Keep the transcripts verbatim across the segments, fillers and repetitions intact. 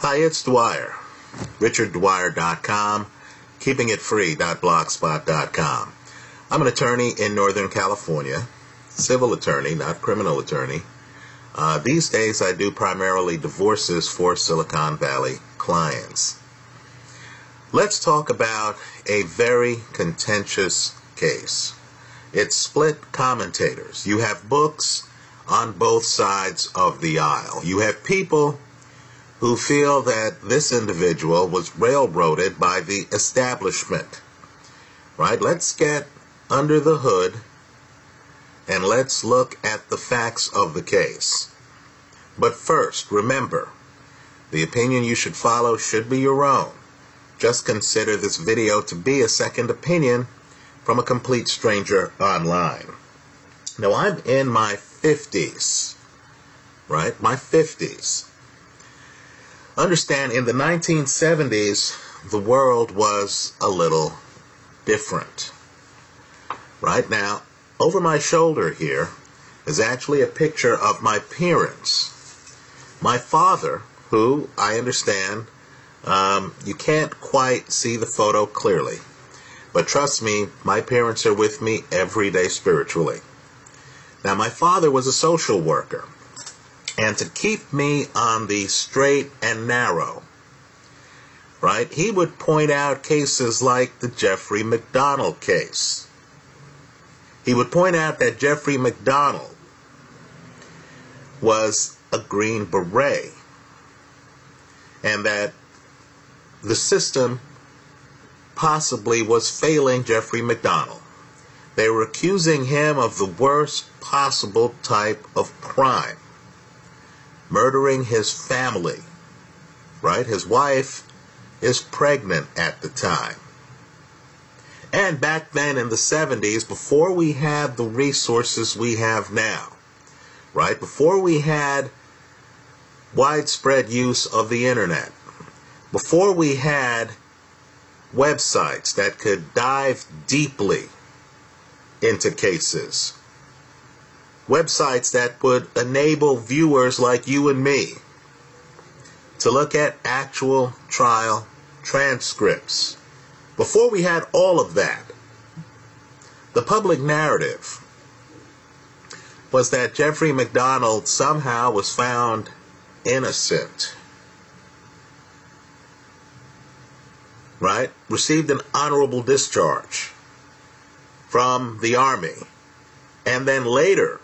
Hi, it's Dwyer. Richard Dwyer dot com, keeping it free dot blogspot dot com. I'm an attorney in Northern California, civil attorney, not criminal attorney. Uh, these days I do primarily divorces for Silicon Valley clients. Let's talk about a very contentious case. It's split commentators. You have books on both sides of the aisle. You have people who feel that this individual was railroaded by the establishment. Right? Let's get under the hood and let's look at the facts of the case. But first, remember, the opinion you should follow should be your own. Just consider this video to be a second opinion from a complete stranger online. Now, I'm in my fifties, right? My fifties. Understand, in the nineteen seventies, the world was a little different. Right now, over my shoulder here is actually a picture of my parents. My father, who, I understand, um, you can't quite see the photo clearly. But trust me, my parents are with me every day spiritually. Now, my father was a social worker. And to keep me on the straight and narrow, right, he would point out cases like the Jeffrey MacDonald case. He would point out that Jeffrey MacDonald was a Green Beret and that the system possibly was failing Jeffrey MacDonald. They were accusing him of the worst possible type of crime. Murdering his family, right? His wife is pregnant at the time. And back then in the seventies, before we had the resources we have now, right? Before we had widespread use of the internet, before we had websites that could dive deeply into cases, websites that would enable viewers like you and me to look at actual trial transcripts. Before we had all of that, the public narrative was that Jeffrey MacDonald somehow was found innocent. Right? Received an honorable discharge from the Army. And then later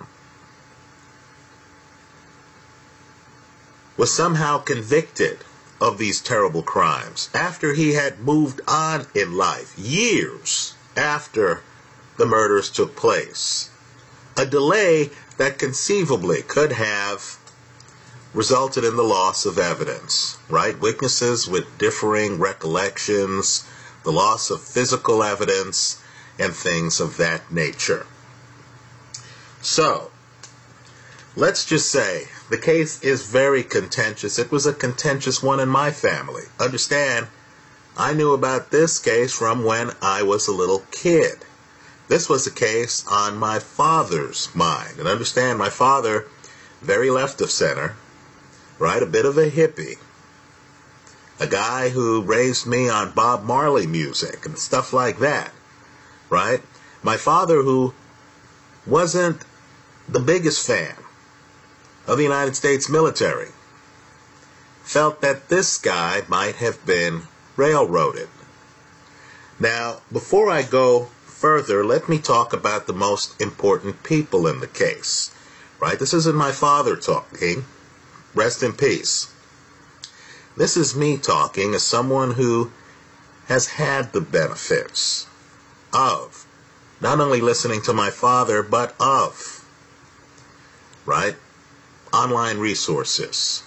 was somehow convicted of these terrible crimes after he had moved on in life, years after the murders took place. A delay that conceivably could have resulted in the loss of evidence, right? Witnesses with differing recollections, the loss of physical evidence, and things of that nature. So, let's just say the case is very contentious. It was a contentious one in my family. Understand, I knew about this case from when I was a little kid. This was a case on my father's mind. And understand, my father, very left of center, right? A bit of a hippie. A guy who raised me on Bob Marley music and stuff like that, right? My father, who wasn't the biggest fan of the United States military, felt that this guy might have been railroaded. Now, before I go further, let me talk about the most important people in the case, right? This isn't my father talking. Rest in peace. This is me talking as someone who has had the benefits of not only listening to my father, but of, right, online resources.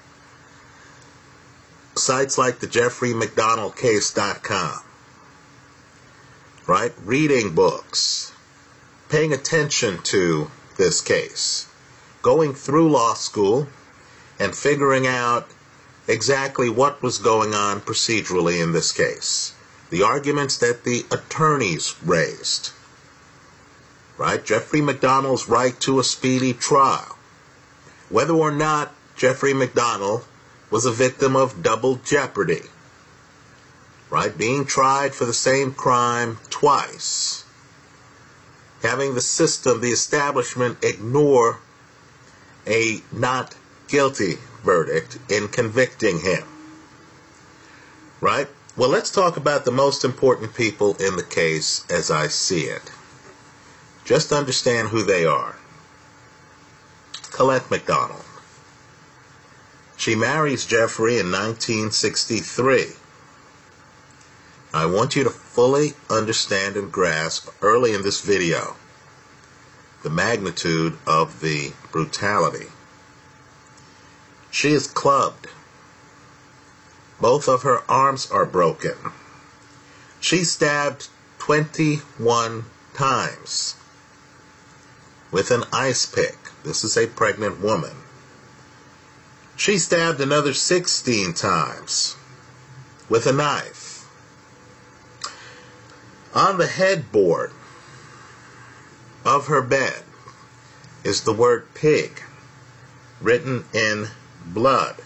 Sites like the Jeffrey MacDonald case dot com, right, reading books, paying attention to this case, going through law school, and figuring out exactly what was going on procedurally in this case. The arguments that the attorneys raised, right? Jeffrey MacDonald's right to a speedy trial. Whether or not Jeffrey MacDonald was a victim of double jeopardy, right? Being tried for the same crime twice. Having the system, the establishment, ignore a not guilty verdict in convicting him, right? Well, let's talk about the most important people in the case as I see it. Just understand who they are. Colette McDonald. She marries Jeffrey in nineteen sixty-three. I want you to fully understand and grasp early in this video the magnitude of the brutality. She is clubbed. Both of her arms are broken. She stabbed twenty-one times with an ice pick. This is a pregnant woman. She stabbed another sixteen times with a knife. On the headboard of her bed is the word pig written in blood.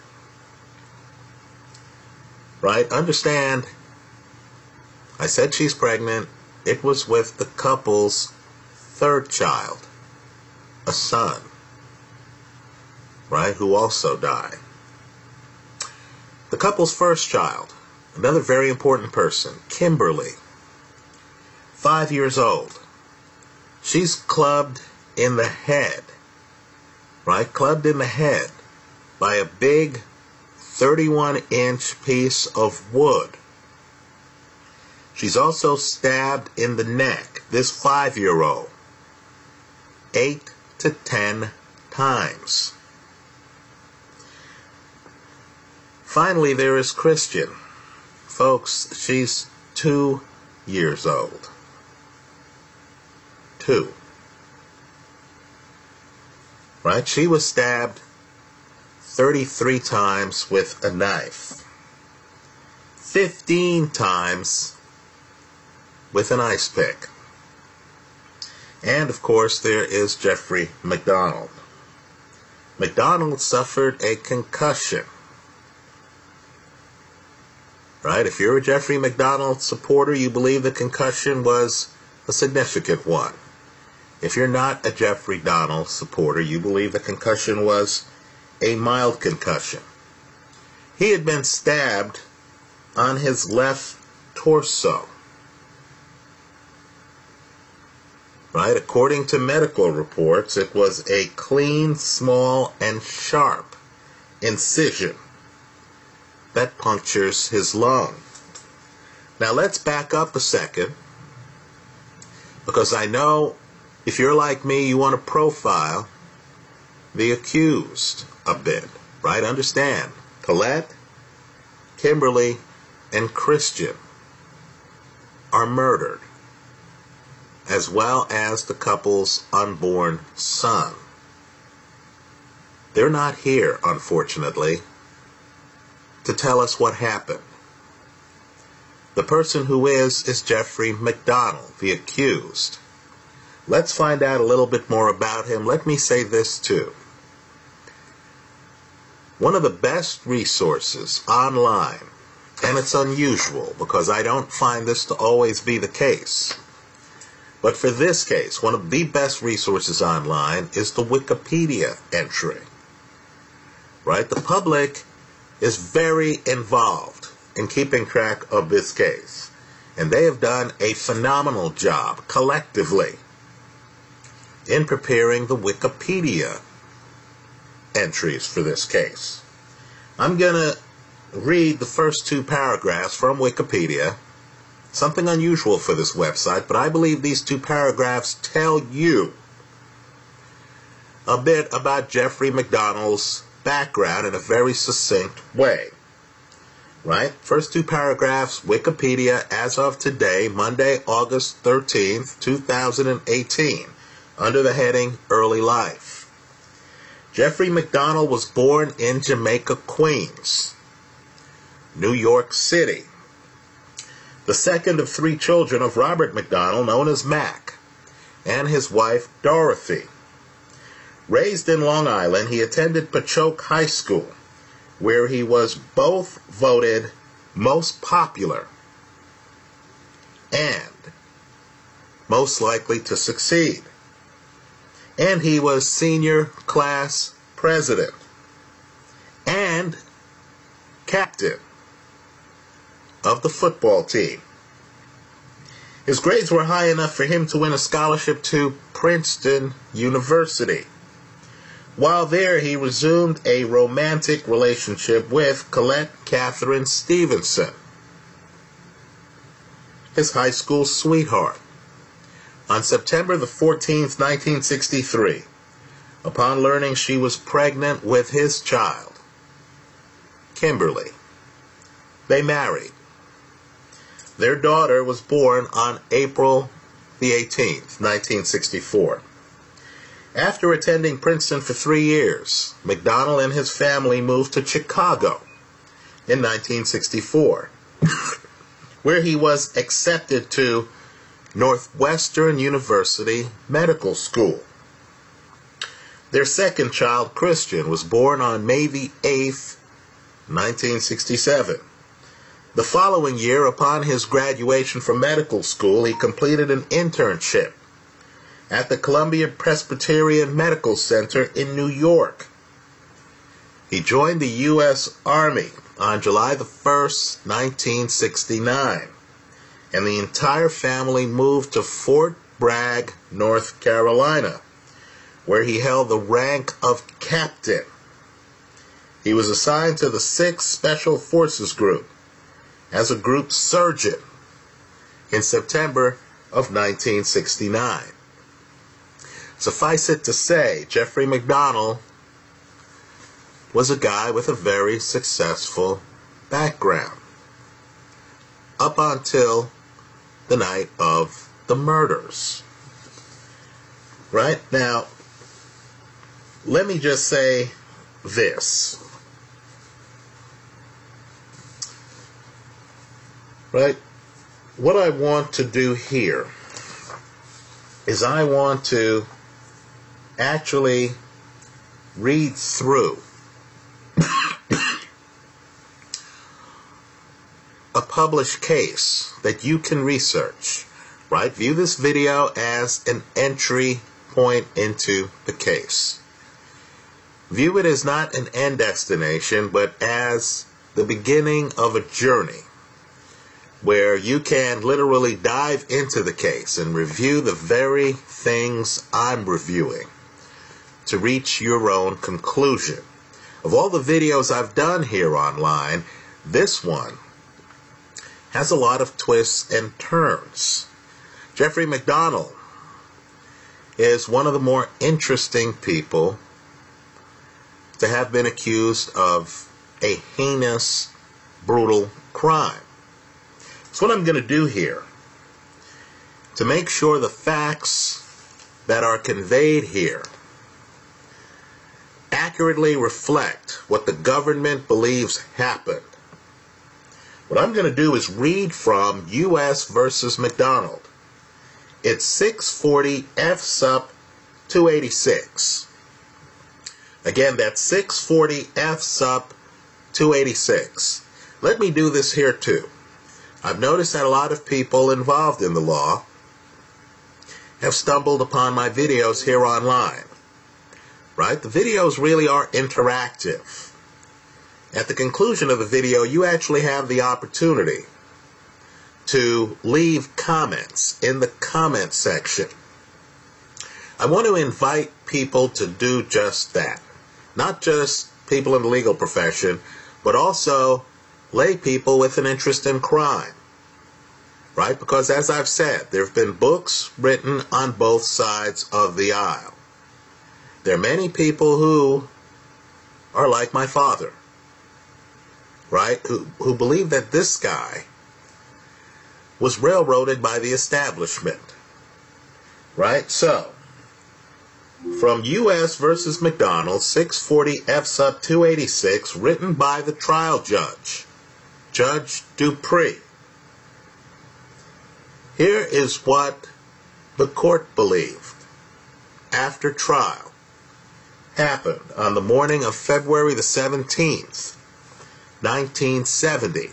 Right? Understand, I said she's pregnant. It was with the couple's third child, a son, right, who also died. The couple's first child, another very important person, Kimberly, five years old. She's clubbed in the head, right, clubbed in the head by a big thirty-one inch piece of wood. She's also stabbed in the neck, this five-year-old, eight to ten times. Finally, there is Christian. Folks, she's two years old. Two. Right? She was stabbed thirty-three times with a knife. fifteen times with an ice pick. And, of course, there is Jeffrey McDonald. McDonald suffered a concussion. Right? If you're a Jeffrey McDonald supporter, you believe the concussion was a significant one. If you're not a Jeffrey McDonald supporter, you believe the concussion was a mild concussion. He had been stabbed on his left torso. Right? According to medical reports, it was a clean, small, and sharp incision that punctures his lung. Now let's back up a second, because I know if you're like me, you want to profile the accused a bit, right? Understand, Colette, Kimberly, and Christian are murdered, as well as the couple's unborn son. They're not here, unfortunately, to tell us what happened. The person who is, is Jeffrey McDonald, the accused. Let's find out a little bit more about him. Let me say this too. One of the best resources online, and it's unusual because I don't find this to always be the case, but for this case, one of the best resources online is the Wikipedia entry. Right? The public is very involved in keeping track of this case, and they have done a phenomenal job collectively in preparing the Wikipedia entries for this case. I'm going to read the first two paragraphs from Wikipedia. Something unusual for this website, but I believe these two paragraphs tell you a bit about Jeffrey McDonald's background in a very succinct way. Right? First two paragraphs, Wikipedia, as of today, Monday, August thirteenth, two thousand eighteen, under the heading Early Life. Jeffrey McDonald was born in Jamaica, Queens, New York City, the second of three children of Robert McDonald, known as Mac, and his wife, Dorothy. Raised in Long Island, he attended Pachoke High School where he was both voted most popular and most likely to succeed. And he was senior class president and captain of the football team. His grades were high enough for him to win a scholarship to Princeton University. While there, he resumed a romantic relationship with Colette Catherine Stevenson, his high school sweetheart. On September the fourteenth, nineteen sixty-three, upon learning she was pregnant with his child, Kimberly, they married. Their daughter was born on April the eighteenth, nineteen sixty-four. After attending Princeton for three years, McDonald and his family moved to Chicago in nineteen sixty-four, where he was accepted to Northwestern University Medical School. Their second child, Christian, was born on May the eighth, nineteen sixty-seven. The following year, upon his graduation from medical school, he completed an internship at the Columbia Presbyterian Medical Center in New York. He joined the U S Army on July the first, nineteen sixty-nine, and the entire family moved to Fort Bragg, North Carolina, where he held the rank of captain. He was assigned to the sixth Special Forces Group as a group surgeon in September of nineteen sixty-nine. Suffice it to say, Jeffrey McDonald was a guy with a very successful background up until the night of the murders. Right? Now, let me just say this. Right? What I want to do here is I want to actually read through a published case that you can research, right? View this video as an entry point into the case. View it as not an end destination, but as the beginning of a journey where you can literally dive into the case and review the very things I'm reviewing to reach your own conclusion. Of all the videos I've done here online, this one has a lot of twists and turns. Jeffrey McDonald is one of the more interesting people to have been accused of a heinous, brutal crime. So what I'm going to do here, to make sure the facts that are conveyed here accurately reflect what the government believes happened, what I'm going to do is read from U S versus McDonald. It's six forty F Sup two eighty-six. Again, that's six forty F Sup two eighty-six. Let me do this here too. I've noticed that a lot of people involved in the law have stumbled upon my videos here online. Right? The videos really are interactive. At the conclusion of the video, you actually have the opportunity to leave comments in the comment section. I want to invite people to do just that. Not just people in the legal profession, but also lay people with an interest in crime. Right? Because as I've said, there have been books written on both sides of the aisle. There are many people who are like my father. Right? Who, who believe that this guy was railroaded by the establishment. Right? So, from U S versus McDonald, six forty F Sup two eighty-six, written by the trial judge, Judge Dupree. Here is what the court believed after trial happened on the morning of February the seventeenth, nineteen seventy.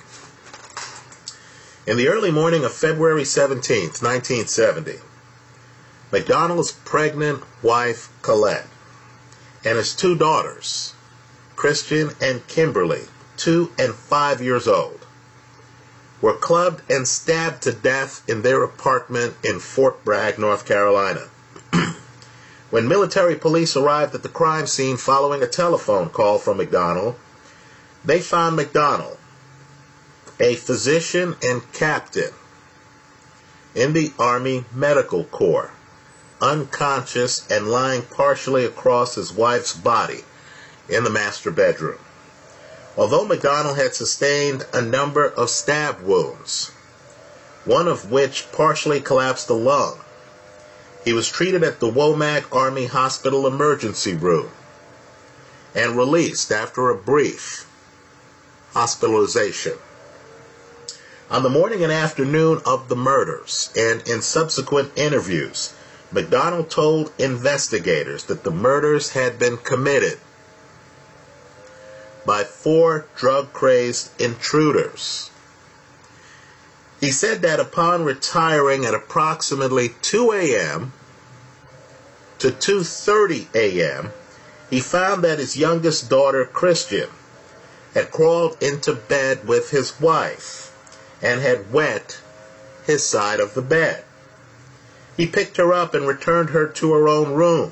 In the early morning of February seventeenth, nineteen seventy, McDonald's pregnant wife, Colette, and his two daughters, Christian and Kimberly, two and five years old, were clubbed and stabbed to death in their apartment in Fort Bragg, North Carolina. When military police arrived at the crime scene following a telephone call from McDonald, they found McDonald, a physician and captain in the Army Medical Corps, unconscious and lying partially across his wife's body in the master bedroom. Although McDonald had sustained a number of stab wounds, one of which partially collapsed the lung, he was treated at the Womack Army Hospital emergency room and released after a brief hospitalization. On the morning and afternoon of the murders, and in subsequent interviews, McDonald told investigators that the murders had been committed by four drug-crazed intruders. He said that upon retiring at approximately two a.m. to two thirty a.m., he found that his youngest daughter, Christian, had crawled into bed with his wife and had wet his side of the bed. He picked her up and returned her to her own room,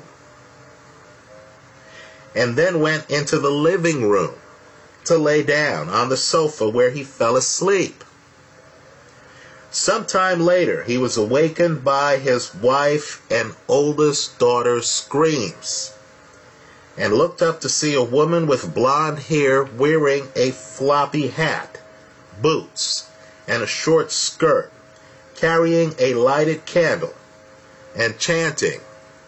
and then went into the living room to lay down on the sofa where he fell asleep. Sometime later, he was awakened by his wife and oldest daughter's screams and looked up to see a woman with blonde hair wearing a floppy hat, boots, and a short skirt, carrying a lighted candle and chanting,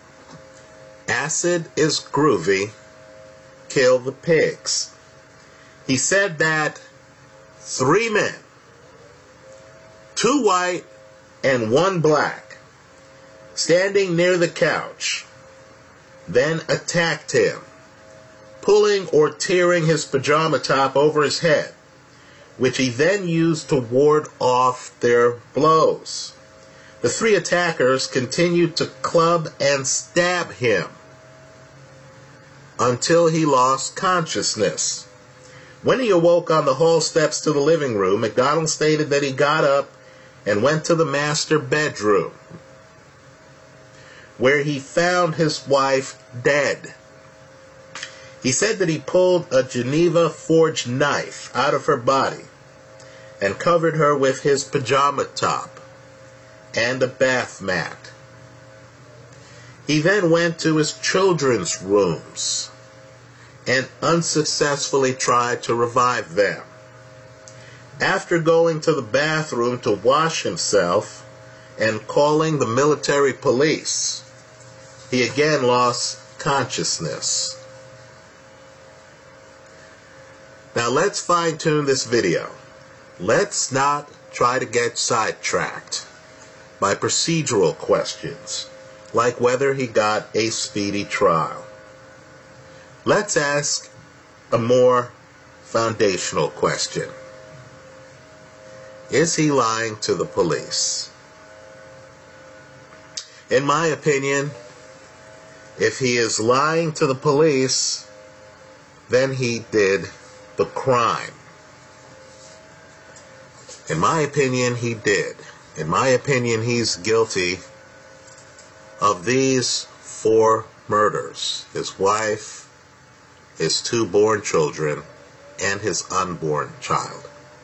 "Acid is groovy, kill the pigs." He said that three men, two white and one black, standing near the couch, then attacked him, pulling or tearing his pajama top over his head, which he then used to ward off their blows. The three attackers continued to club and stab him until he lost consciousness. When he awoke on the hall steps to the living room, McDonald stated that he got up and went to the master bedroom, where he found his wife dead. He said that he pulled a Geneva forged knife out of her body and covered her with his pajama top and a bath mat. He then went to his children's rooms and unsuccessfully tried to revive them. After going to the bathroom to wash himself and calling the military police, he again lost consciousness. Now let's fine-tune this video. Let's not try to get sidetracked by procedural questions, like whether he got a speedy trial. Let's ask a more foundational question. Is he lying to the police? In my opinion, if he is lying to the police, then he did the crime. In my opinion, he did. In my opinion, he's guilty of these four murders: his wife, his two born children, and his unborn child.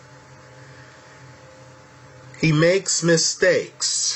He makes mistakes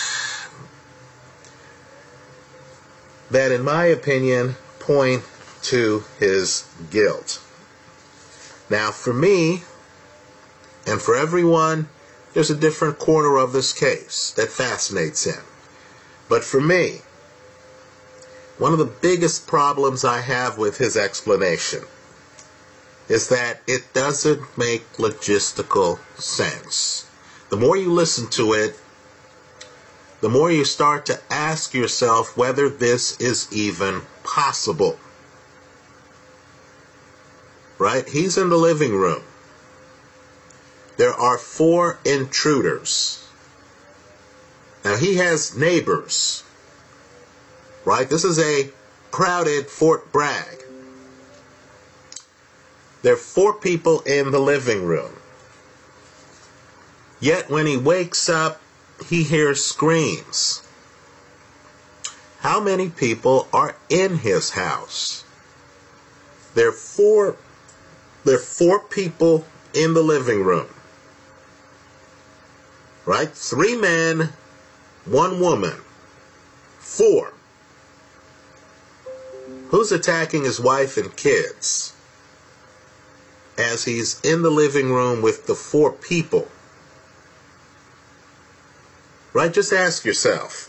that, in my opinion, point to his guilt. Now, for me, and for everyone, there's a different corner of this case that fascinates him. But for me, one of the biggest problems I have with his explanation is that it doesn't make logistical sense. The more you listen to it, the more you start to ask yourself whether this is even possible. Right? He's in the living room. there are four intruders. Now, he has neighbors, right? This is a crowded Fort Bragg. There are four people in the living room. Yet when he wakes up, he hears screams. How many people are in his house? There are four, there are four people in the living room. Right? Three men, one woman. Four. Who's attacking his wife and kids as he's in the living room with the four people? Right? Just ask yourself,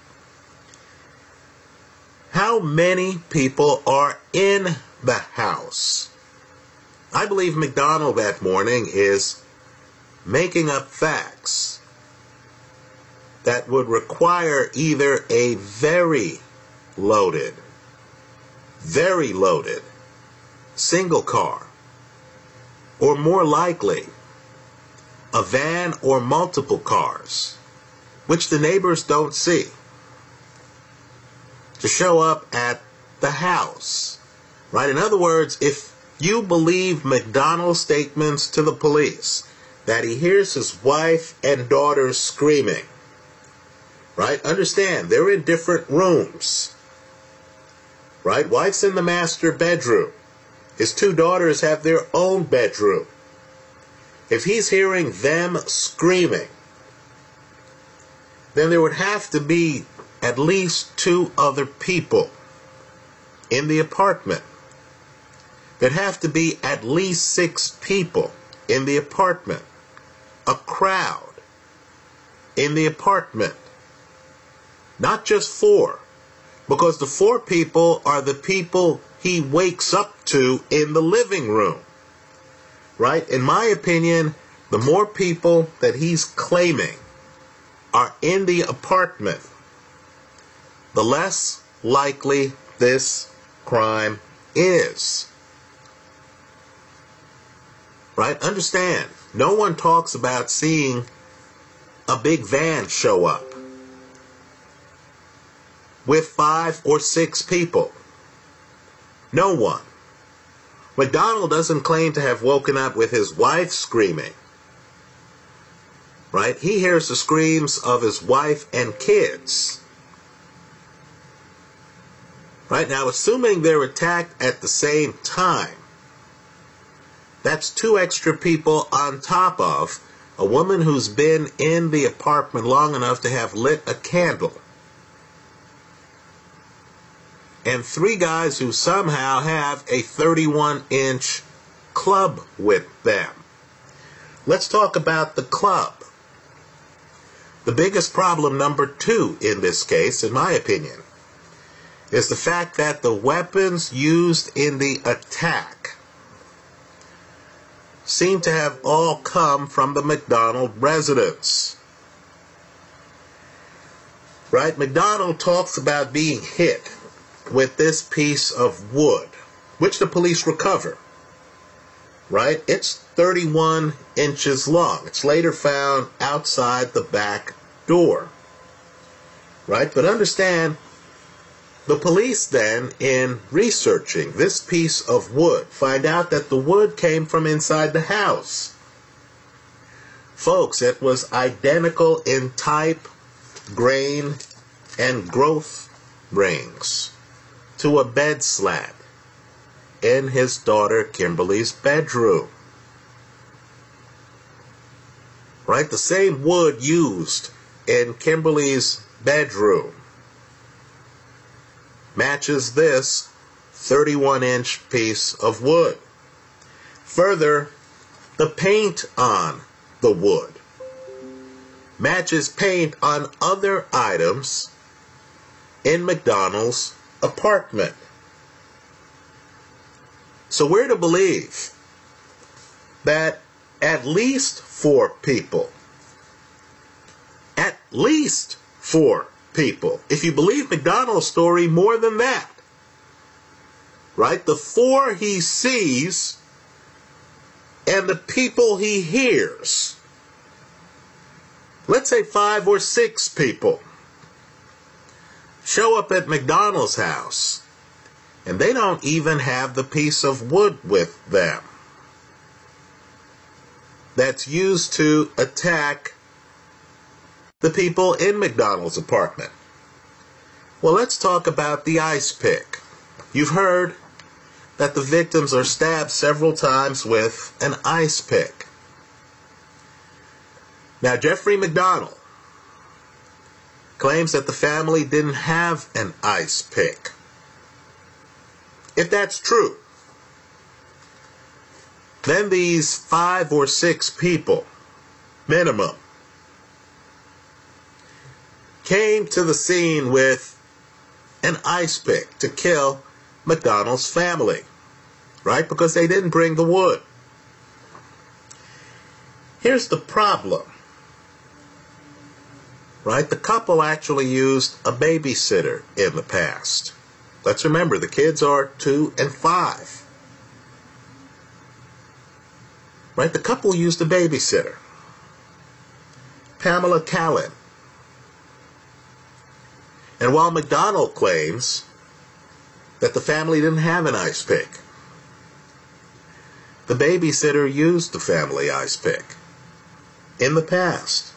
how many people are in the house? I believe McDonald that morning is making up facts that would require either a very loaded, very loaded single car, or more likely, a van or multiple cars, which the neighbors don't see, to show up at the house. Right? In other words, if you believe McDonald's statements to the police that he hears his wife and daughters screaming, right? Understand, they're in different rooms. Right? Wife's in the master bedroom. His two daughters have their own bedroom. If he's hearing them screaming, then there would have to be at least two other people in the apartment. There'd have to be at least six people in the apartment. A crowd in the apartment. Not just four. Because the four people are the people he wakes up to in the living room. Right? In my opinion, the more people that he's claiming are in the apartment, the less likely this crime is. Right? Understand, no one talks about seeing a big van show up with five or six people. No one. McDonald doesn't claim to have woken up with his wife screaming. Right? He hears the screams of his wife and kids. Right? Now, assuming they're attacked at the same time, that's two extra people on top of a woman who's been in the apartment long enough to have lit a candle. And three guys who somehow have a thirty-one inch club with them. Let's talk about the club. The biggest problem, number two in this case, in my opinion, is the fact that the weapons used in the attack seem to have all come from the McDonald residence. Right? McDonald talks about being hit with this piece of wood, which the police recover. Right? It's thirty-one inches long. It's later found outside the back door. Right? But understand, the police then, in researching this piece of wood, find out that the wood came from inside the house. Folks, it was identical in type, grain, and growth rings to a bed slat in his daughter Kimberly's bedroom. Right? The same wood used in Kimberly's bedroom matches this thirty-one inch piece of wood. Further, the paint on the wood matches paint on other items in McDonald's apartment. So we're to believe that at least four people, at least four people, if you believe McDonald's story, more than that, right? The four he sees and the people he hears, let's say five or six people, show up at McDonald's house, and they don't even have the piece of wood with them that's used to attack the people in McDonald's apartment. Well, let's talk about the ice pick. You've heard that the victims are stabbed several times with an ice pick. Now, Jeffrey McDonald claims that the family didn't have an ice pick. If that's true, then these five or six people, minimum, came to the scene with an ice pick to kill McDonald's family, right? Because they didn't bring the wood. Here's the problem, right? The couple actually used a babysitter in the past. Let's remember, the kids are two and five. Right? The couple used a babysitter, Pamela Callan. And while McDonald claims that the family didn't have an ice pick, the babysitter used the family ice pick in the past.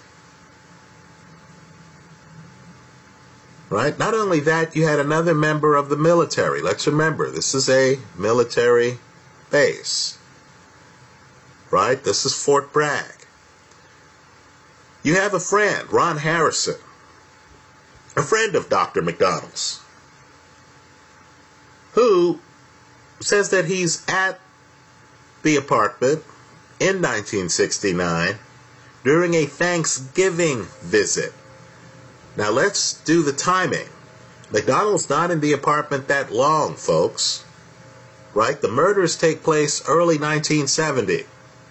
Right? Not only that, you had another member of the military. Let's remember, this is a military base. Right? This is Fort Bragg. You have a friend, Ron Harrison, a friend of Doctor McDonald's, who says that he's at the apartment in nineteen sixty-nine during a Thanksgiving visit. Now let's do the timing. McDonald's not in the apartment that long, folks. Right? The murders take place early nineteen seventy.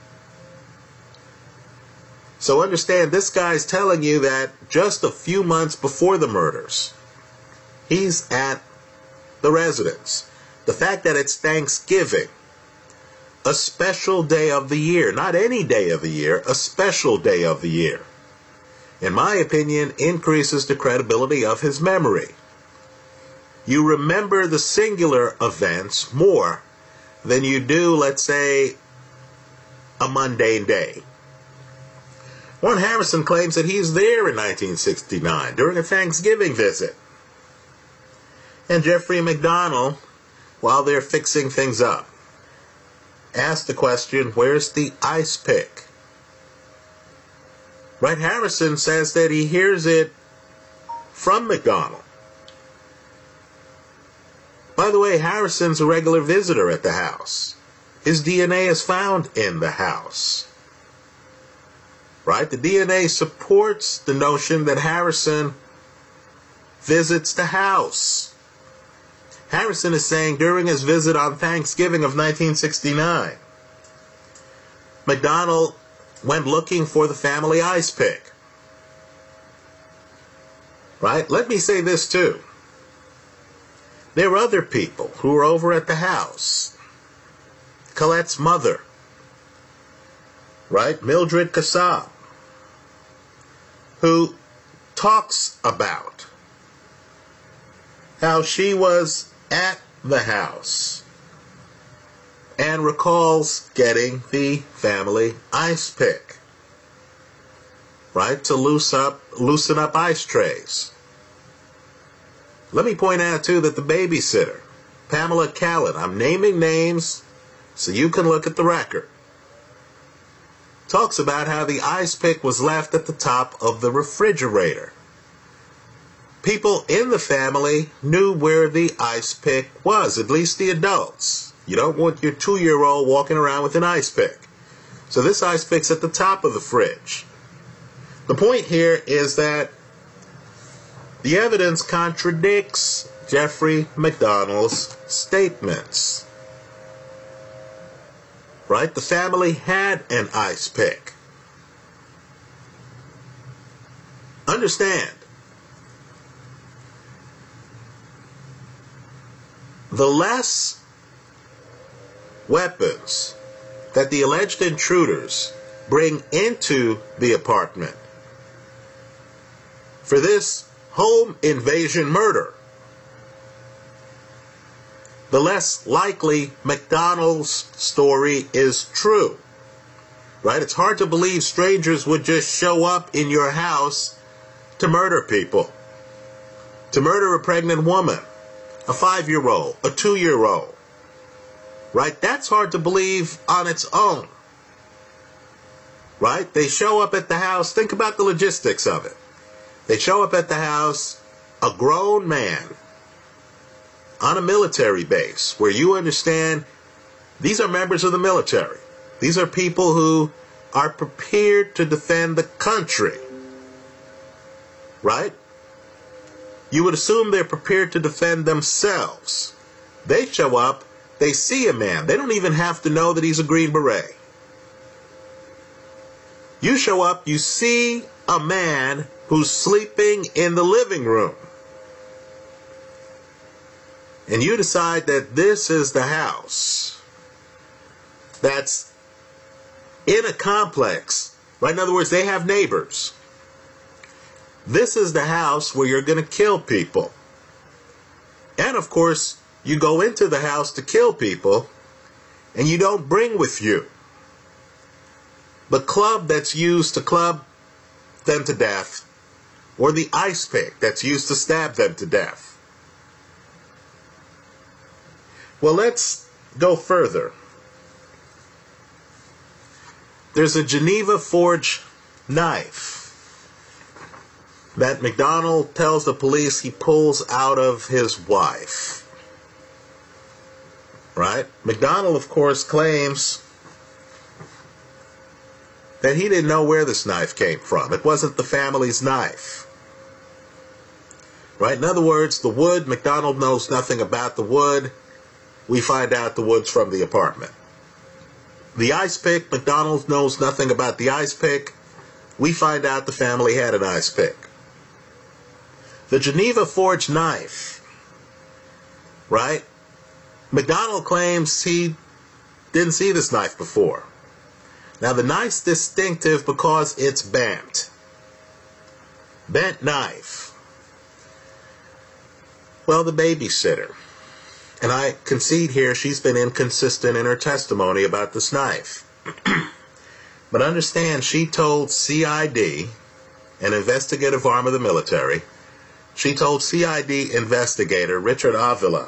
So understand, this guy's telling you that just a few months before the murders, he's at the residence. The fact that it's Thanksgiving, a special day of the year, not any day of the year, a special day of the year, in my opinion, increases the credibility of his memory. You remember the singular events more than you do, let's say, a mundane day. Warren Harrison claims that he's there in nineteen sixty-nine during a Thanksgiving visit. And Jeffrey McDonald, while they're fixing things up, asked the question, where's the ice pick? Right? Harrison says that he hears it from McDonald. By the way, Harrison's a regular visitor at the house. His D N A is found in the house. Right? The D N A supports the notion that Harrison visits the house. Harrison is saying during his visit on Thanksgiving of nineteen sixty-nine, McDonald went looking for the family ice pick. Right? Let me say this too. There were other people who were over at the house. Colette's mother. Right? Mildred Kassab, who talks about how she was at the house and recalls getting the family ice pick, right, to loosen up, loosen up ice trays. Let me point out, too, that the babysitter, Pamela Callan, I'm naming names so you can look at the record, talks about how the ice pick was left at the top of the refrigerator. People in the family knew where the ice pick was, at least the adults. You don't want your two-year-old walking around with an ice pick. So this ice pick's at the top of the fridge. The point here is that the evidence contradicts Jeffrey McDonald's statements. Right? The family had an ice pick. Understand, the less weapons that the alleged intruders bring into the apartment for this home invasion murder, the less likely McDonald's story is true. Right? It's hard to believe strangers would just show up in your house to murder people. To murder a pregnant woman, a five-year-old, a two-year-old. Right? That's hard to believe on its own. Right? They show up at the house. Think about the logistics of it. They show up at the house, a grown man on a military base where you understand these are members of the military. These are people who are prepared to defend the country. Right? You would assume they're prepared to defend themselves. They show up, they see a man. They don't even have to know that he's a Green Beret. You show up, you see a man who's sleeping in the living room. And you decide that this is the house that's in a complex. Right? In other words, they have neighbors. This is the house where you're going to kill people. And of course, you go into the house to kill people, and you don't bring with you the club that's used to club them to death, or the ice pick that's used to stab them to death. Well, let's go further. There's a Geneva Forge knife that McDonald tells the police he pulls out of his wife. Right? McDonald, of course, claims that he didn't know where this knife came from. It wasn't the family's knife. Right? In other words, the wood, McDonald knows nothing about the wood. We find out the wood's from the apartment. The ice pick, McDonald knows nothing about the ice pick. We find out the family had an ice pick. The Geneva Forge knife, right? McDonald claims he didn't see this knife before. Now, the knife's distinctive because it's bent. Bent knife. Well, the babysitter, and I concede here she's been inconsistent in her testimony about this knife. But understand, she told C I D, an investigative arm of the military, she told C I D investigator Richard Avila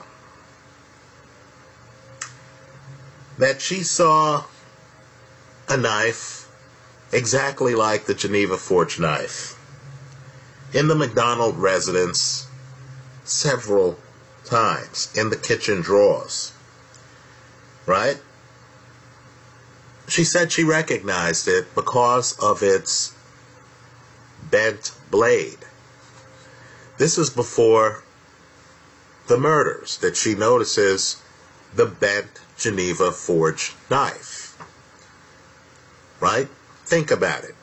that she saw a knife exactly like the Geneva Forge knife in the McDonald residence several times in the kitchen drawers. Right? She said she recognized it because of its bent blade. This is before the murders that she notices the bent Geneva Forge knife. Right? Think about it.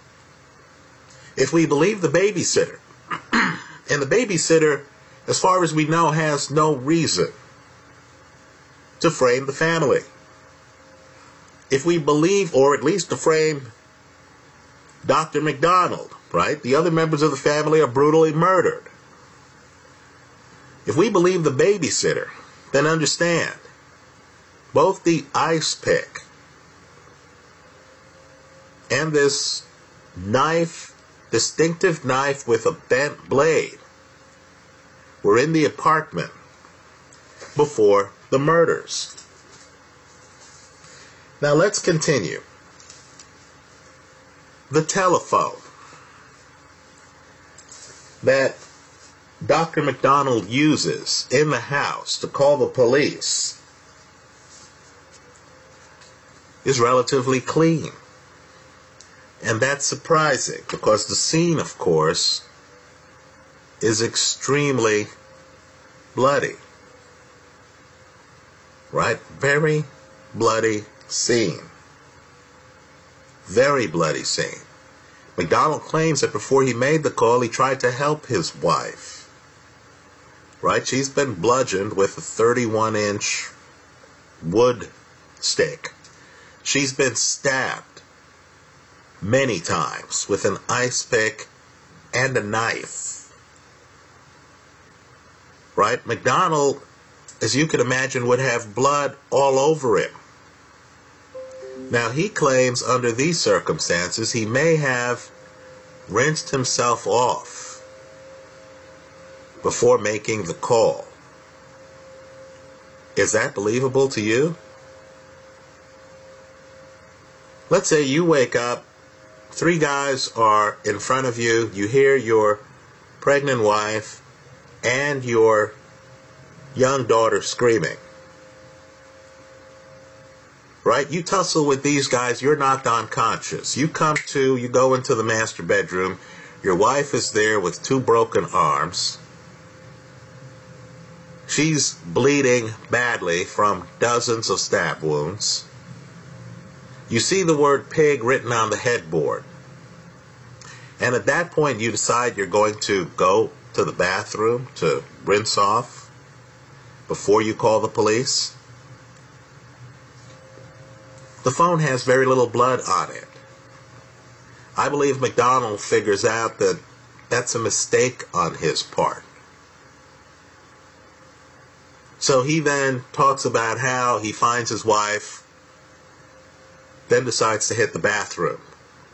If we believe the babysitter, and the babysitter, as far as we know, has no reason to frame the family. If we believe, or at least to frame Doctor McDonald, right? The other members of the family are brutally murdered. If we believe the babysitter, then understand, both the ice pick and this knife, distinctive knife with a bent blade, were in the apartment before the murders. Now let's continue. The telephone that Doctor McDonald uses in the house to call the police is relatively clean. And that's surprising because the scene, of course, is extremely bloody. Right? Very bloody scene. Very bloody scene. McDonald claims that before he made the call, he tried to help his wife. Right? She's been bludgeoned with a thirty-one inch wood stick. She's been stabbed many times with an ice pick and a knife. Right? McDonald, as you can imagine, would have blood all over him. Now, he claims under these circumstances he may have rinsed himself off before making the call. Is that believable to you? Let's say you wake up, three guys are in front of you, you hear your pregnant wife and your young daughter screaming. Right? You tussle with these guys, you're knocked unconscious. You come to, you go into the master bedroom, your wife is there with two broken arms. She's bleeding badly from dozens of stab wounds. You see the word pig written on the headboard. And at that point you decide you're going to go to the bathroom to rinse off before you call the police. The phone has very little blood on it. I believe McDonald figures out that that's a mistake on his part. So he then talks about how he finds his wife, then decides to hit the bathroom.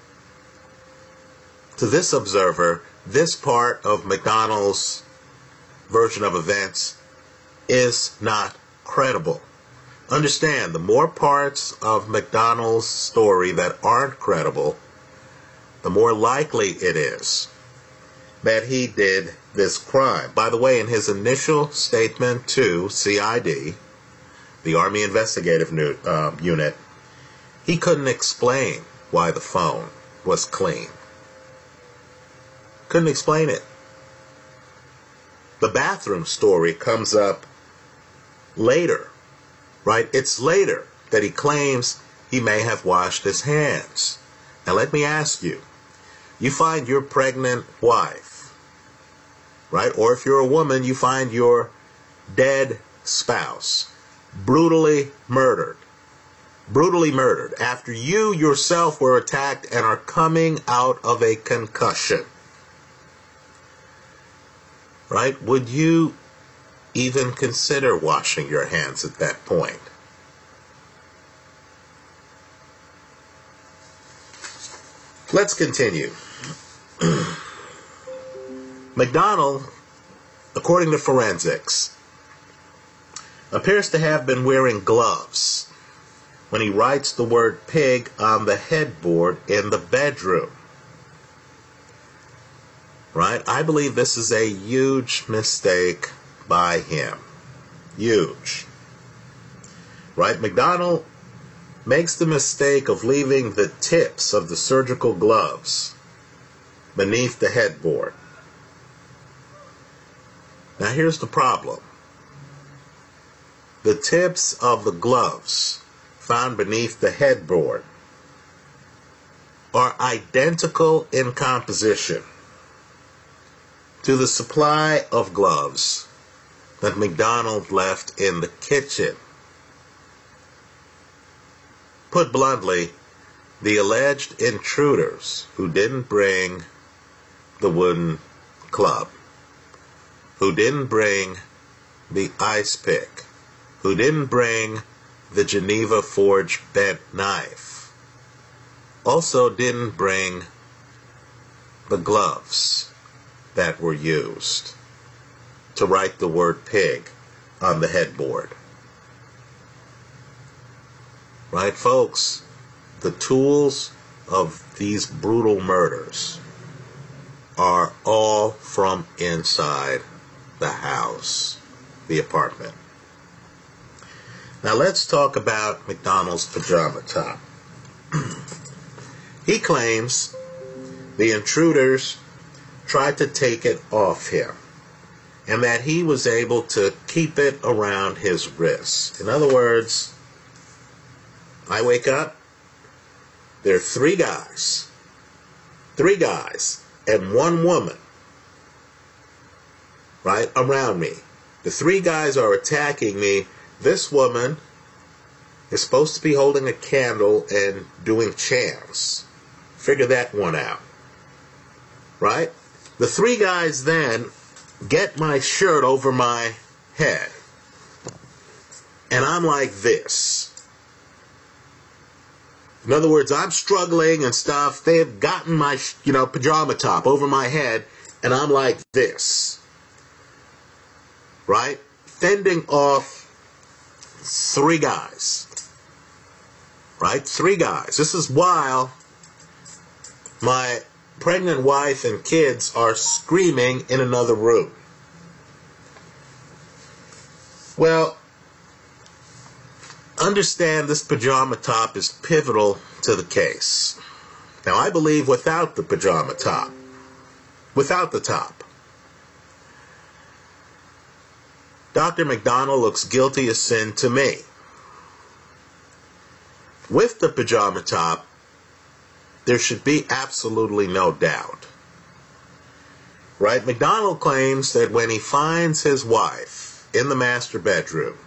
To this observer, this part of McDonald's version of events is not credible. Understand, the more parts of McDonald's story that aren't credible, the more likely it is that he did this crime. By the way, in his initial statement to C I D, the Army Investigative uh, Unit, he couldn't explain why the phone was clean. Couldn't explain it. The bathroom story comes up later, right? It's later that he claims he may have washed his hands. Now let me ask you, you find your pregnant wife, right? Or if you're a woman, you find your dead spouse brutally murdered. Brutally murdered after you yourself were attacked and are coming out of a concussion. Right? Would you even consider washing your hands at that point? Let's continue. McDonald, according to forensics, appears to have been wearing gloves when he writes the word pig on the headboard in the bedroom. Right? I believe this is a huge mistake by him. Huge. Right? McDonald makes the mistake of leaving the tips of the surgical gloves beneath the headboard. Now here's the problem. The tips of the gloves found beneath the headboard are identical in composition to the supply of gloves that McDonald left in the kitchen. Put bluntly, the alleged intruders who didn't bring the wooden club, who didn't bring the ice pick, who didn't bring the Geneva Forge bent knife, also didn't bring the gloves that were used to write the word pig on the headboard. Right, folks? The tools of these brutal murders are all from inside the house, the apartment. Now let's talk about McDonald's pajama top. He claims the intruders tried to take it off him and that he was able to keep it around his wrist. In other words, I wake up, there are three guys, three guys and one woman, right, around me. The three guys are attacking me. This woman is supposed to be holding a candle and doing chants. Figure that one out. Right? The three guys then get my shirt over my head. And I'm like this. In other words, I'm struggling and stuff. They have gotten my, you know, pajama top over my head, and I'm like this. Right? Fending off three guys. Right? Three guys. This is while my pregnant wife and kids are screaming in another room. Well, understand this pajama top is pivotal to the case. Now, I believe without the pajama top, without the top, Doctor McDonald looks guilty as sin to me. With the pajama top, there should be absolutely no doubt. Right? McDonald claims that when he finds his wife in the master bedroom,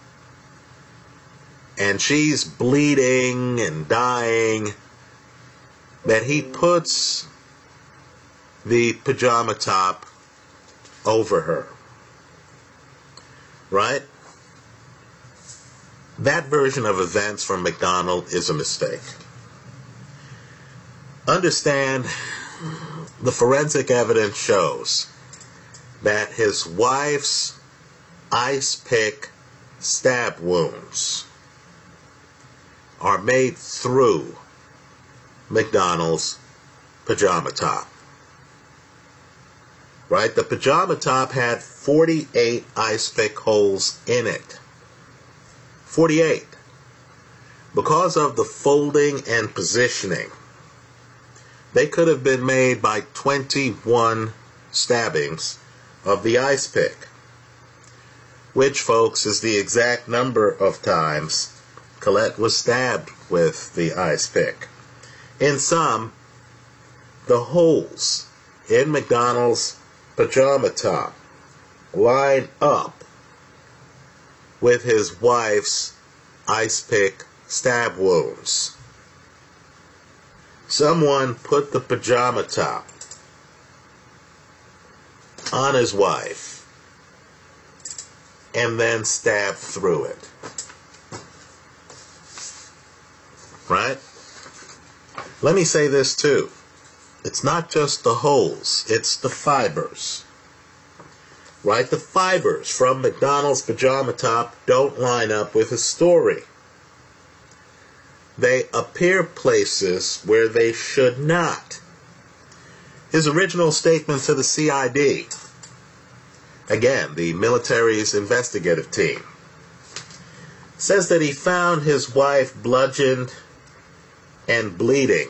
and she's bleeding and dying, that he puts the pajama top over her. Right? That version of events from McDonald is a mistake. Understand, the forensic evidence shows that his wife's ice pick stab wounds are made through McDonald's pajama top. Right? The pajama top had forty-eight ice pick holes in it. forty-eight. Because of the folding and positioning, they could have been made by twenty-one stabbings of the ice pick, which, folks, is the exact number of times Colette was stabbed with the ice pick. In sum, the holes in McDonald's pajama top line up with his wife's ice pick stab wounds. Someone put the pajama top on his wife and then stabbed through it. Right? Let me say this too. It's not just the holes, it's the fibers. Right? The fibers from McDonald's pajama top don't line up with his story. They appear places where they should not. His original statement to the C I D, again, the military's investigative team, says that he found his wife bludgeoned and bleeding,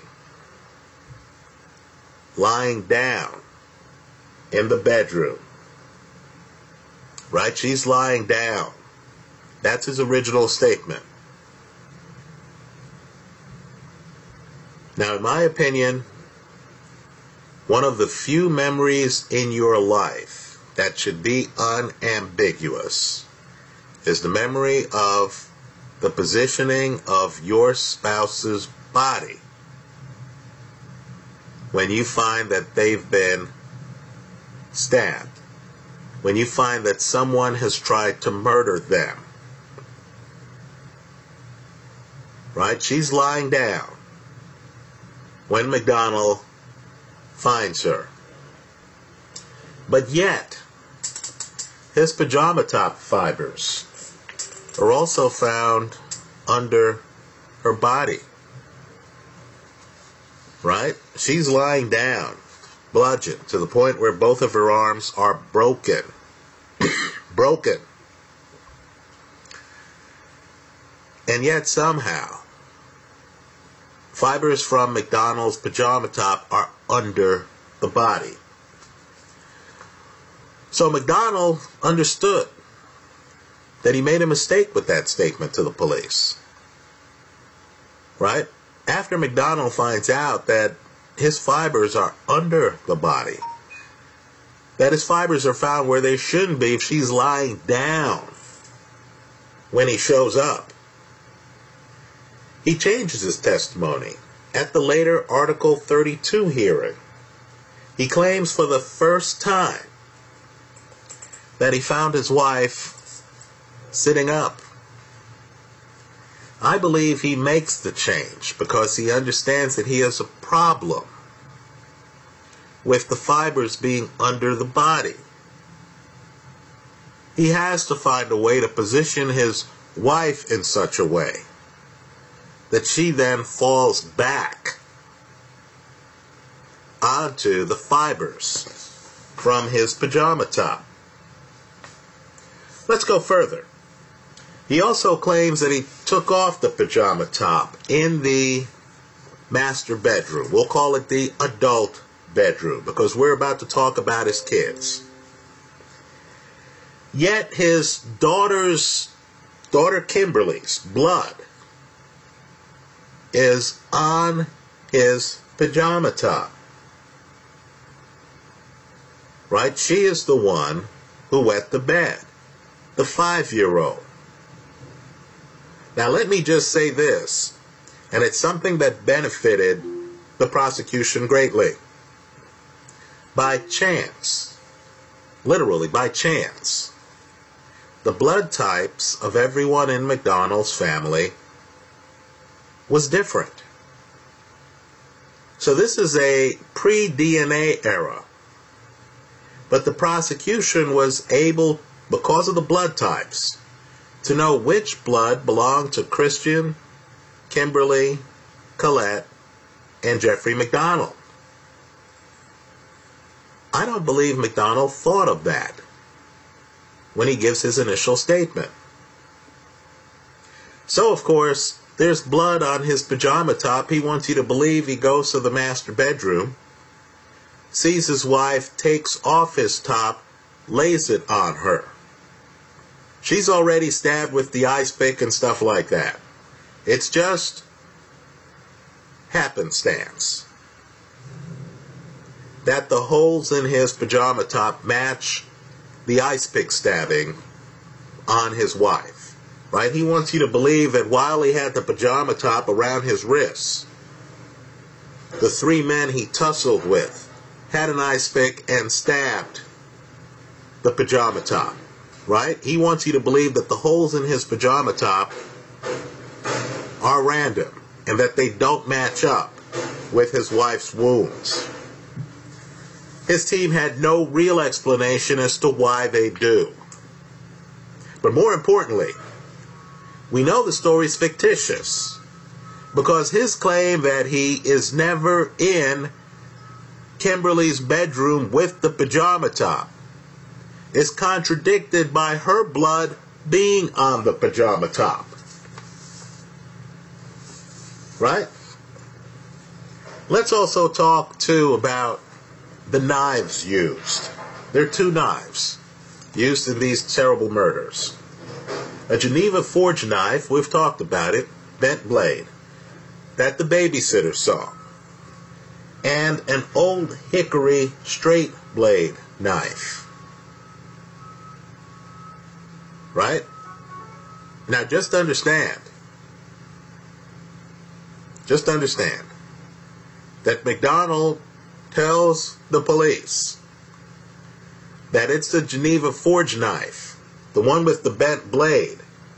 lying down in the bedroom. Right? She's lying down. That's his original statement. Now, in my opinion, one of the few memories in your life that should be unambiguous is the memory of the positioning of your spouse's body when you find that they've been stabbed, when you find that someone has tried to murder them. Right? She's lying down when McDonald finds her. But yet, his pajama top fibers are also found under her body. Right? She's lying down, bludgeoned, to the point where both of her arms are broken. Broken. And yet somehow, fibers from McDonald's pajama top are under the body. So McDonald understood that he made a mistake with that statement to the police. Right? After McDonald finds out that his fibers are under the body, that his fibers are found where they shouldn't be if she's lying down when he shows up, He changes his testimony. At the later Article thirty-two hearing, he claims for the first time that he found his wife sitting up. I believe he makes the change because he understands that he has a problem with the fibers being under the body. He has to find a way to position his wife in such a way that she then falls back onto the fibers from his pajama top. Let's go further. He also claims that he took off the pajama top in the master bedroom. We'll call it the adult bedroom because we're about to talk about his kids. Yet his daughter's, daughter Kimberly's blood is on his pajama top. Right? She is the one who wet the bed. The five-year-old. Now let me just say this, and it's something that benefited the prosecution greatly. By chance, literally by chance, the blood types of everyone in McDonald's family was different. So this is a pre-D N A era. But the prosecution was able, because of the blood types, to know which blood belonged to Christian, Kimberly, Colette, and Jeffrey McDonald. I don't believe McDonald thought of that when he gives his initial statement. So, of course, there's blood on his pajama top. He wants you to believe. He goes to the master bedroom, sees his wife, takes off his top, lays it on her. She's already stabbed with the ice pick and stuff like that. It's just happenstance that the holes in his pajama top match the ice pick stabbing on his wife. Right? He wants you to believe that while he had the pajama top around his wrists, the three men he tussled with had an ice pick and stabbed the pajama top. Right? He wants you to believe that the holes in his pajama top are random and that they don't match up with his wife's wounds. His team had no real explanation as to why they do. But more importantly, we know the story's fictitious because his claim that he is never in Kimberly's bedroom with the pajama top is contradicted by her blood being on the pajama top. Right? Let's also talk, too, about the knives used. There are two knives used in these terrible murders. A Geneva forge knife, we've talked about it, bent blade, that the babysitter saw. And an old hickory straight blade knife. Right? Now just understand, just understand that McDonald tells the police that it's the Geneva forge knife, the one with the bent blade,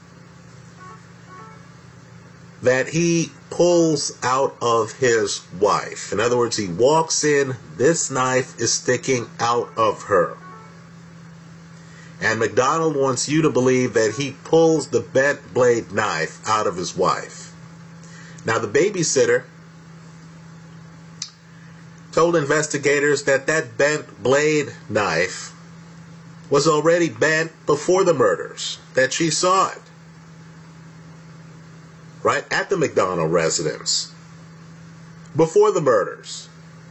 that he pulls out of his wife. In other words, he walks in, this knife is sticking out of her. And McDonald wants you to believe that he pulls the bent blade knife out of his wife. Now, the babysitter told investigators that that bent blade knife was already bent before the murders, that she saw it, right, at the McDonald residence, before the murders.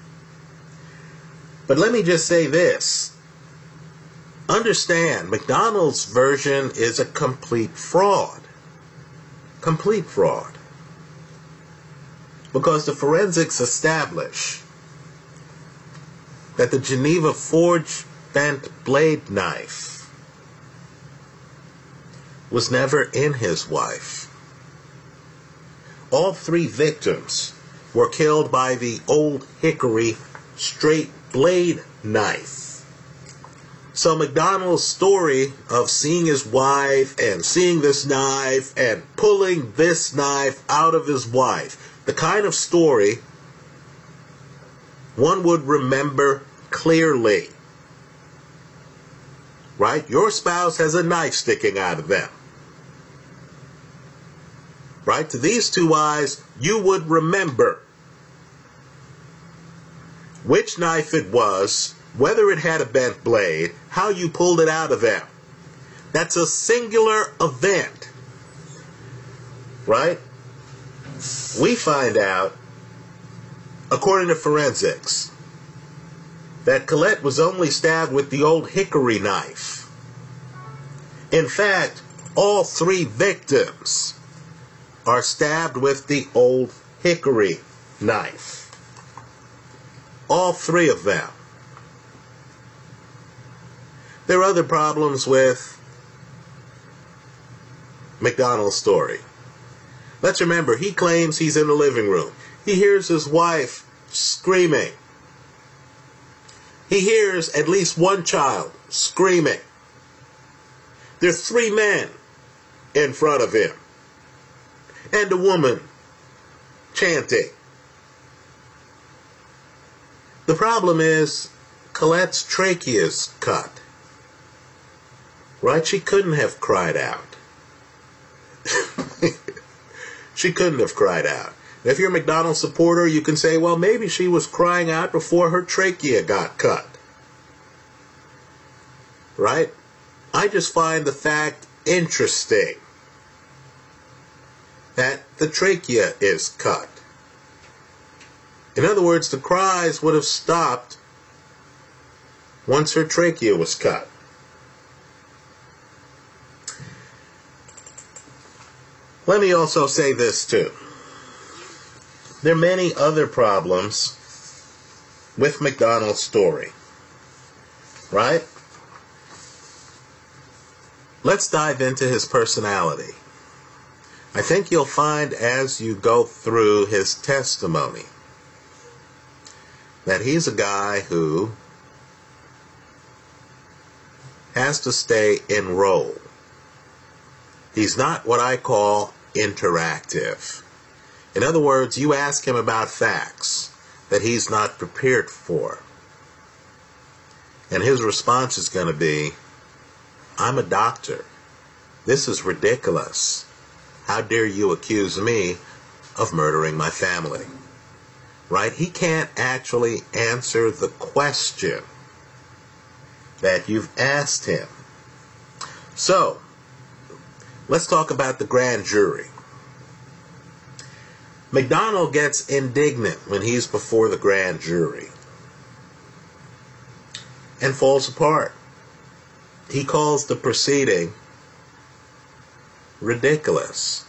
But let me just say this. Understand, McDonald's version is a complete fraud. Complete fraud. Because the forensics establish that the Geneva forge bent blade knife was never in his wife. all three victims were killed by the Old Hickory straight blade knife. So McDonald's story of seeing his wife and seeing this knife and pulling this knife out of his wife, the kind of story one would remember clearly. Right? Your spouse has a knife sticking out of them. Right? To these two eyes, you would remember which knife it was, whether it had a bent blade, how you pulled it out of them. That's a singular event. Right? We find out, according to forensics, that Colette was only stabbed with the Old Hickory knife. In fact, all three victims are stabbed with the Old Hickory knife. All three of them. There are other problems with McDonald's story. Let's remember, he claims he's in the living room. He hears his wife screaming. He hears at least one child screaming. There are three men in front of him. And a woman chanting. The problem is, Colette's trachea is cut. Right? She couldn't have cried out. She couldn't have cried out. If you're a McDonald's supporter, you can say, well, maybe she was crying out before her trachea got cut. Right? I just find the fact interesting that the trachea is cut. In other words, the cries would have stopped once her trachea was cut. Let me also say this too. There are many other problems with McDonald's story. Right? Let's dive into his personality. I think you'll find as you go through his testimony that he's a guy who has to stay in role. He's not what I call interactive. In other words, you ask him about facts that he's not prepared for. And his response is going to be, I'm a doctor. This is ridiculous. How dare you accuse me of murdering my family? Right? He can't actually answer the question that you've asked him. So, let's talk about the grand jury. McDonald gets indignant when he's before the grand jury and falls apart. He calls the proceeding ridiculous.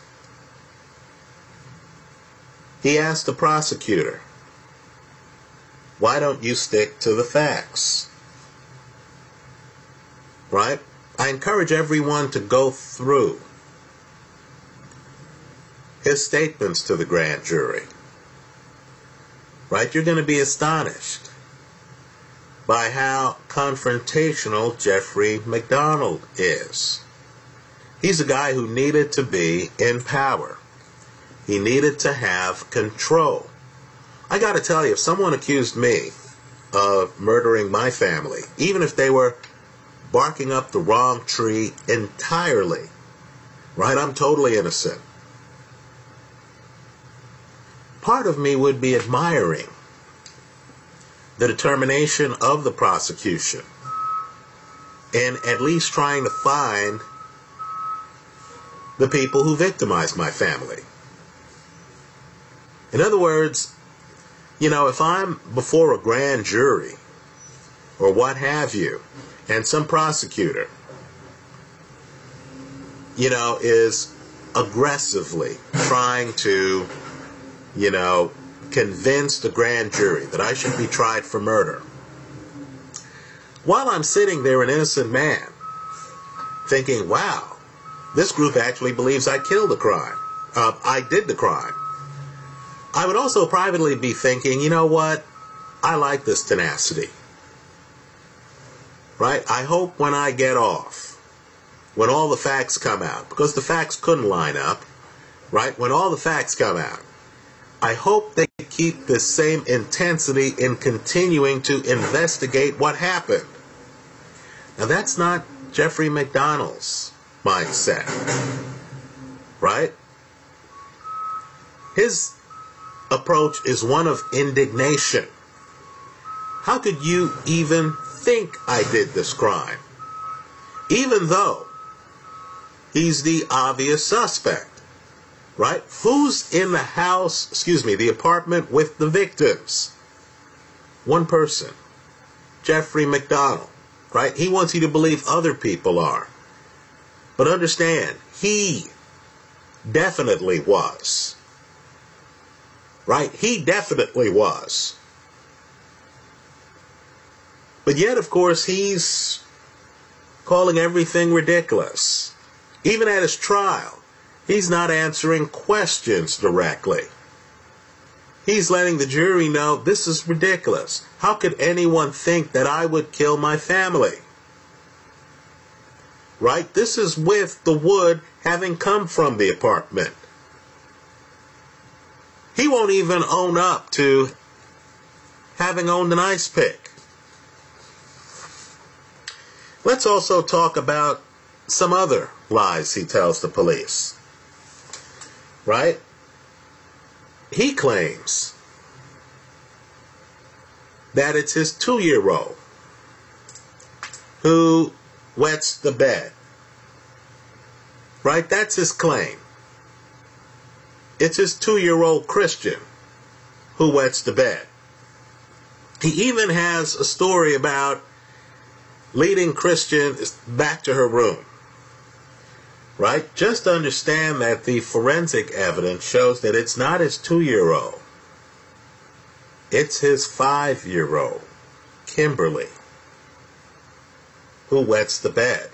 He asked the prosecutor, why don't you stick to the facts? Right? I encourage everyone to go through his statements to the grand jury. Right? You're going to be astonished by how confrontational Jeffrey McDonald is. He's a guy who needed to be in power. He needed to have control. I got to tell you, if someone accused me of murdering my family, even if they were barking up the wrong tree entirely, right? I'm totally innocent. Part of me would be admiring the determination of the prosecution in at least trying to find the people who victimized my family. In other words, you know, if I'm before a grand jury or what have you, and some prosecutor, you know, is aggressively trying to, you know, convince the grand jury that I should be tried for murder, while I'm sitting there, an innocent man, thinking, wow, this group actually believes I killed the crime. Uh, I did the crime. I would also privately be thinking, you know what? I like this tenacity. Right? I hope when I get off, when all the facts come out, because the facts couldn't line up, right? When all the facts come out, I hope they keep the same intensity in continuing to investigate what happened. Now, that's not Jeffrey MacDonald's mindset, right? His approach is one of indignation. How could you even think I did this crime? Even though he's the obvious suspect, right? Who's in the house, excuse me, the apartment with the victims? One person, Jeffrey MacDonald, right? He wants you to believe other people are. But understand, he definitely was. Right? He definitely was. But yet, of course, he's calling everything ridiculous. Even at his trial, he's not answering questions directly. He's letting the jury know this is ridiculous. How could anyone think that I would kill my family? Right? This is with the wood having come from the apartment. He won't even own up to having owned an ice pick. Let's also talk about some other lies he tells the police. Right? He claims that it's his two-year-old who wets the bed. Right? That's his claim. It's his two-year-old Christian who wets the bed. He even has a story about leading Christian back to her room. Right? Just understand that the forensic evidence shows that it's not his two-year-old. It's his five-year-old, Kimberly, who wets the bed.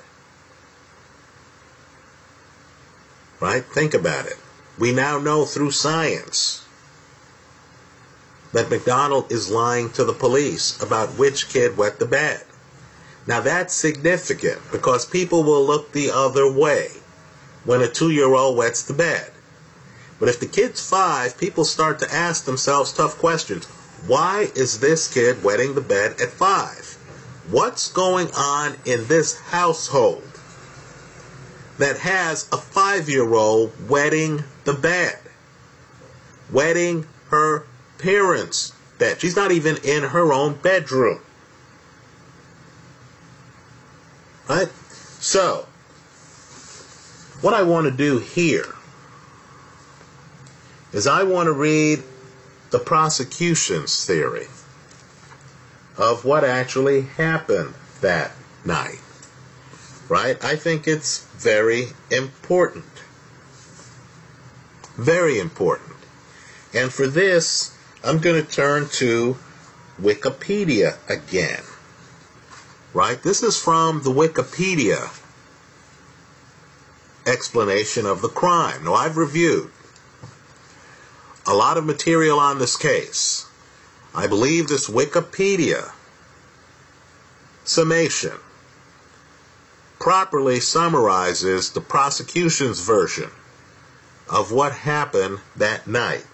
Right? Think about it. We now know through science that MacDonald is lying to the police about which kid wet the bed. Now that's significant because people will look the other way when a two-year-old wets the bed. But if the kid's five, people start to ask themselves tough questions. Why is this kid wetting the bed at five? What's going on in this household that has a five-year-old wetting the bed? Wetting her parents' bed. She's not even in her own bedroom. Right? So, what I want to do here is I want to read the prosecution's theory of what actually happened that night. Right? I think it's very important. Very important. And for this, I'm going to turn to Wikipedia again. Right? This is from the Wikipedia explanation of the crime. Now, I've reviewed a lot of material on this case. I believe this Wikipedia summation properly summarizes the prosecution's version of what happened that night.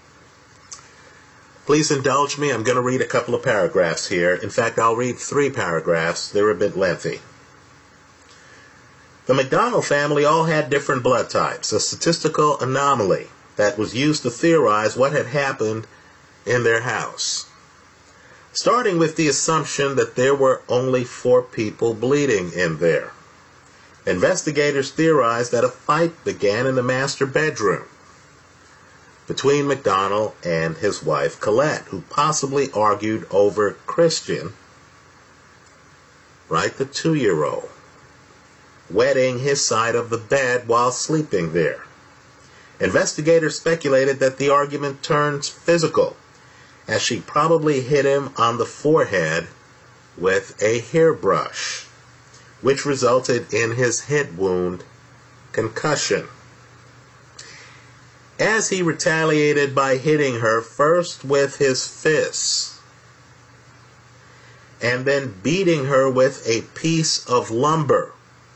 Please indulge me. I'm going to read a couple of paragraphs here. In fact, I'll read three paragraphs. They're a bit lengthy. The MacDonald family all had different blood types, a statistical anomaly that was used to theorize what had happened in their house. Starting with the assumption that there were only four people bleeding in there. Investigators theorized that a fight began in the master bedroom between MacDonald and his wife Colette, who possibly argued over Christian, right, the two-year-old, wetting his side of the bed while sleeping there. Investigators speculated that the argument turned physical, as she probably hit him on the forehead with a hairbrush, which resulted in his head wound concussion. as he retaliated by hitting her first with his fists and then beating her with a piece of lumber.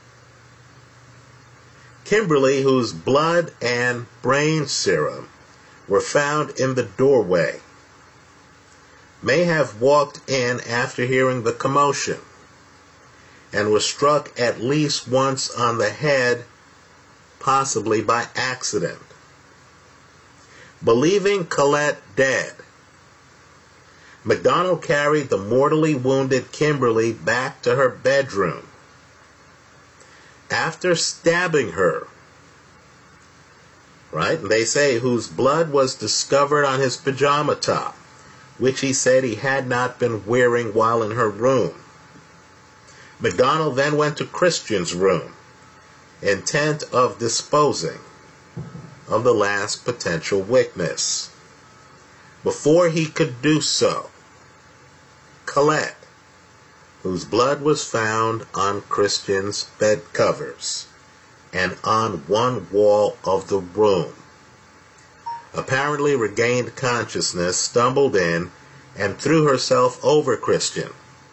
Kimberly, whose blood and brain serum were found in the doorway, may have walked in after hearing the commotion and was struck at least once on the head, possibly by accident. Believing Colette dead, MacDonald carried the mortally wounded Kimberly back to her bedroom. After stabbing her, right, and they say whose blood was discovered on his pajama top, which he said he had not been wearing while in her room. MacDonald then went to Christian's room, intent of disposing of the last potential witness. Before he could do so, Colette, whose blood was found on Christian's bed covers and on one wall of the room, apparently regained consciousness, stumbled in, and threw herself over Christian.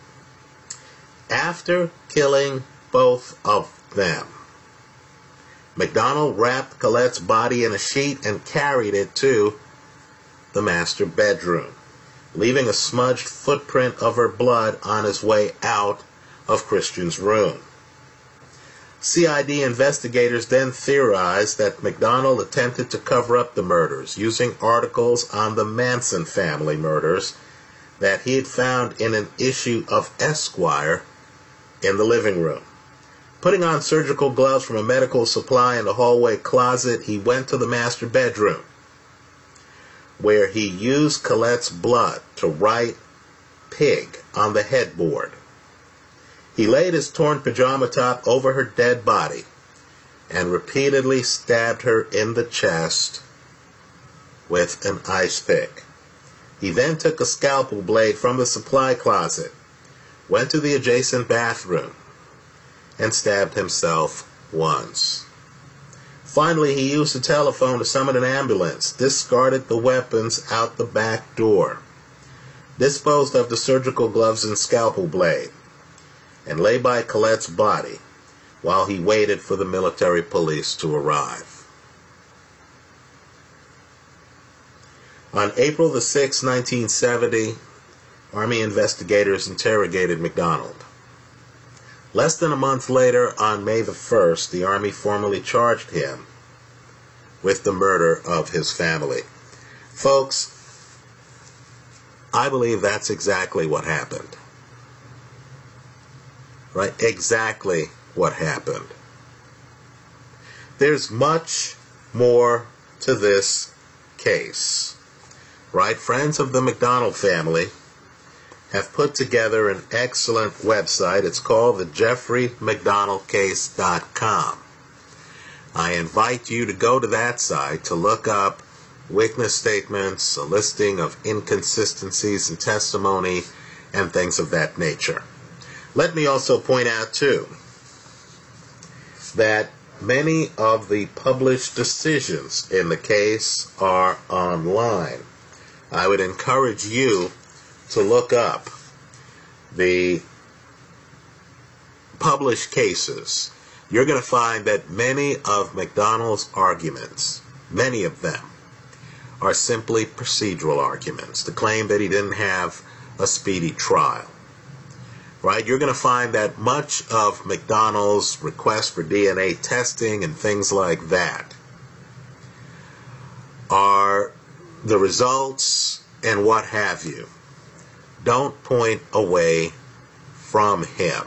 After killing both of them, MacDonald wrapped Colette's body in a sheet and carried it to the master bedroom, leaving a smudged footprint of her blood on his way out of Christian's room. C I D investigators then theorized that MacDonald attempted to cover up the murders using articles on the Manson family murders that he had found in an issue of Esquire in the living room. Putting on surgical gloves from a medical supply in the hallway closet, he went to the master bedroom, where he used Colette's blood to write pig on the headboard. He laid his torn pajama top over her dead body and repeatedly stabbed her in the chest with an ice pick. He then took a scalpel blade from the supply closet, went to the adjacent bathroom, and stabbed himself once. Finally, he used the telephone to summon an ambulance, discarded the weapons out the back door, disposed of the surgical gloves and scalpel blade, and lay by Colette's body while he waited for the military police to arrive. On April the sixth, nineteen seventy, Army investigators interrogated MacDonald. Less than a month later, on May the first, the Army formally charged him with the murder of his family. Folks, I believe that's exactly what happened. Right? Exactly what happened. There's much more to this case. Right? Friends of the MacDonald family have put together an excellent website. It's called the Jeffrey MacDonald Case dot com. I invite you to go to that site to look up witness statements, a listing of inconsistencies in testimony, and things of that nature. Let me also point out, too, that many of the published decisions in the case are online. I would encourage you to look up the published cases. You're going to find that many of MacDonald's arguments, many of them, are simply procedural arguments. The claim that he didn't have a speedy trial. Right? You're going to find that much of MacDonald's request for D N A testing and things like that are the results and what have you. Don't point away from him.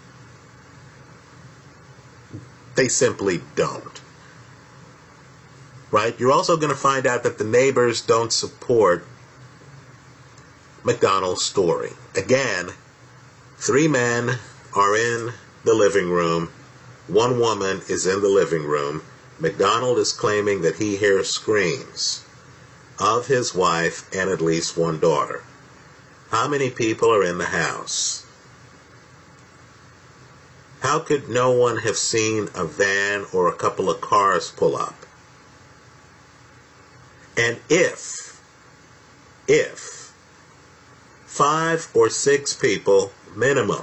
They simply don't. Right? You're also going to find out that the neighbors don't support MacDonald's story. Again, three men are in the living room. One woman is in the living room. MacDonald is claiming that he hears screams of his wife and at least one daughter. How many people are in the house? How could no one have seen a van or a couple of cars pull up? And if, if five or six people minimum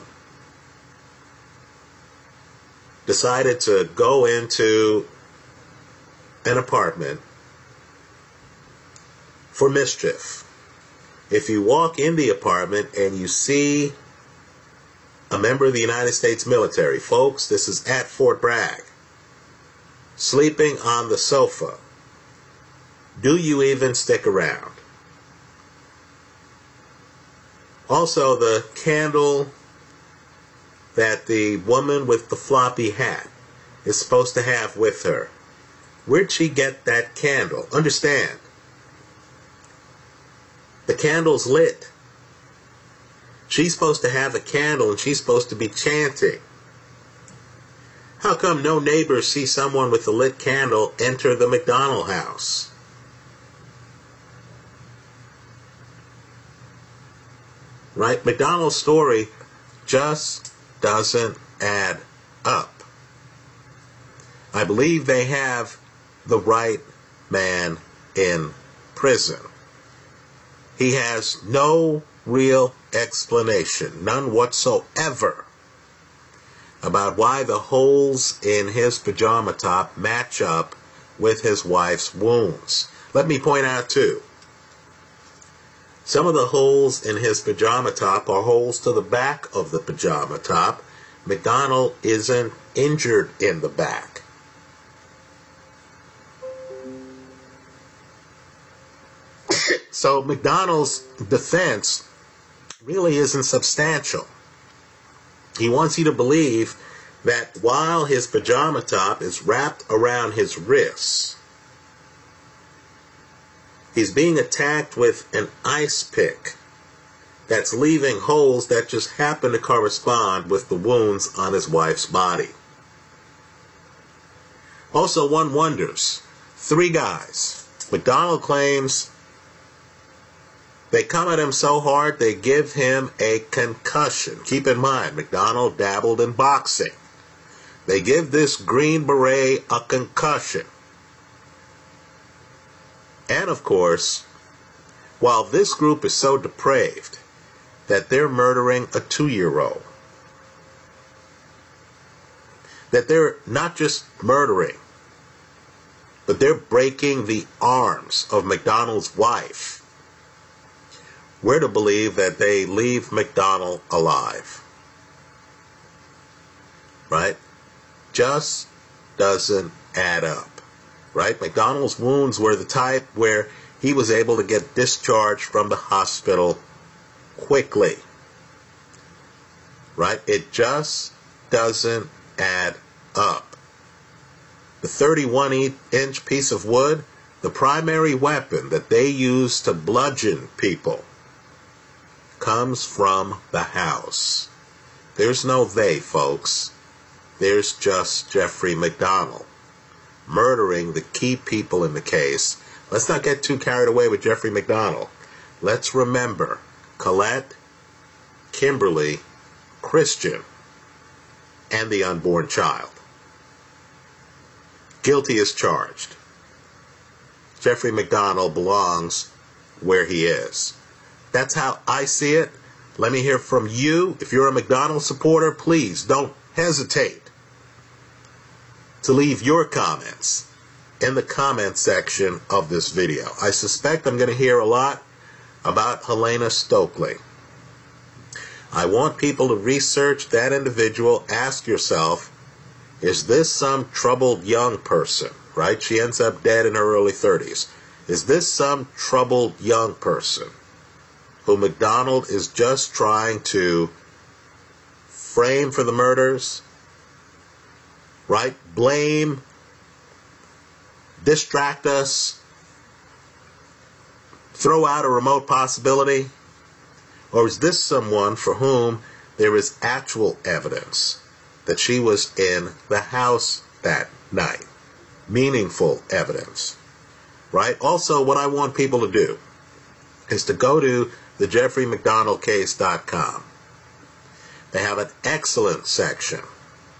decided to go into an apartment for mischief, if you walk in the apartment and you see a member of the United States military, folks, this is at Fort Bragg, sleeping on the sofa, do you even stick around? Also, the candle that the woman with the floppy hat is supposed to have with her, where'd she get that candle? Understand, the candle's lit. She's supposed to have a candle and she's supposed to be chanting. How come no neighbors see someone with a lit candle enter the McDonald house? Right? McDonald's story just doesn't add up. I believe they have the right man in prison. He has no real explanation, none whatsoever, about why the holes in his pajama top match up with his wife's wounds. Let me point out, too, some of the holes in his pajama top are holes to the back of the pajama top. McDonald isn't injured in the back. So McDonald's defense really isn't substantial. He wants you to believe that while his pajama top is wrapped around his wrists, he's being attacked with an ice pick that's leaving holes that just happen to correspond with the wounds on his wife's body. Also, one wonders, three guys. McDonald claims they come at him so hard they give him a concussion. Keep in mind, McDonald dabbled in boxing. They give this Green Beret a concussion. And of course, while this group is so depraved that they're murdering a two-year-old, that they're not just murdering, but they're breaking the arms of McDonald's wife, we're to believe that they leave McDonald alive. Right? Just doesn't add up. Right? McDonald's wounds were the type where he was able to get discharged from the hospital quickly. Right? It just doesn't add up. The thirty-one inch piece of wood, the primary weapon that they use to bludgeon people, comes from the house. There's no they, folks. There's just Jeffrey McDonald murdering the key people in the case. Let's not get too carried away with Jeffrey McDonald. Let's remember Colette, Kimberly, Christian, and the unborn child. Guilty as charged. Jeffrey McDonald belongs where he is. That's how I see it. Let me hear from you. If you're a McDonald's supporter, please don't hesitate to leave your comments in the comment section of this video. I suspect I'm going to hear a lot about Helena Stokely. I want people to research that individual. Ask yourself, is this some troubled young person, right? She ends up dead in her early thirties. Is this some troubled young person who McDonald is just trying to frame for the murders, right? Blame, distract us, throw out a remote possibility? Or is this someone for whom there is actual evidence that she was in the house that night? Meaningful evidence, right? Also, what I want people to do is to go to the Jeffrey McDonald case dot com. They have an excellent section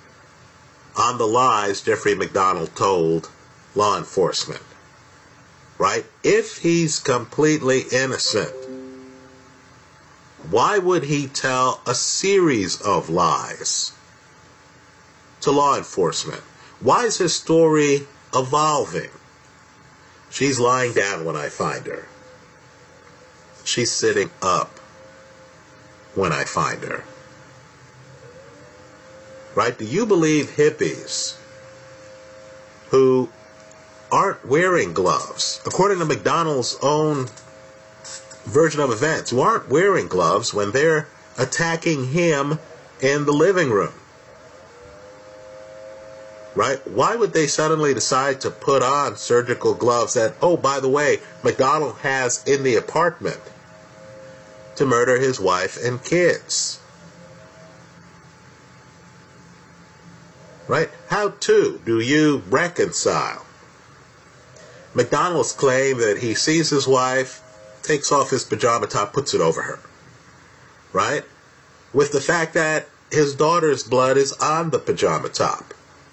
on the lies Jeffrey McDonald told law enforcement. right? If he's completely innocent, why would he tell a series of lies to law enforcement? Why is his story evolving? She's lying down when I find her. She's sitting up when I find her. Right? Do you believe hippies who aren't wearing gloves, according to McDonald's own version of events, who aren't wearing gloves when they're attacking him in the living room? Right? Why would they suddenly decide to put on surgical gloves that, oh, by the way, McDonald has in the apartment to murder his wife and kids? Right? How, too, do you reconcile McDonald's claim that he sees his wife, takes off his pajama top, puts it over her, right, with the fact that his daughter's blood is on the pajama top?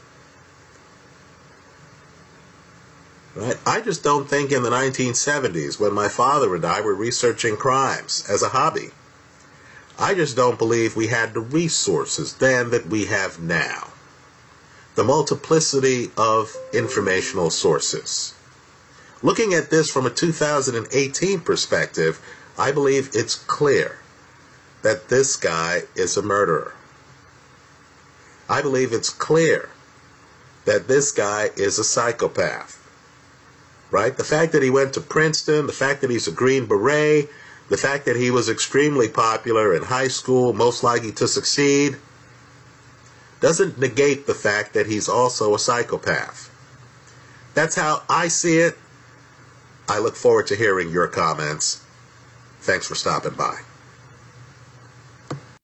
Right? I just don't think in the nineteen seventies, when my father and I were researching crimes as a hobby, I just don't believe we had the resources then that we have now. The multiplicity of informational sources. Looking at this from a two thousand eighteen perspective, I believe it's clear that this guy is a murderer. I believe it's clear that this guy is a psychopath. Right? The fact that he went to Princeton, the fact that he's a Green Beret, the fact that he was extremely popular in high school, most likely to succeed, doesn't negate the fact that he's also a psychopath. That's how I see it. I look forward to hearing your comments. Thanks for stopping by.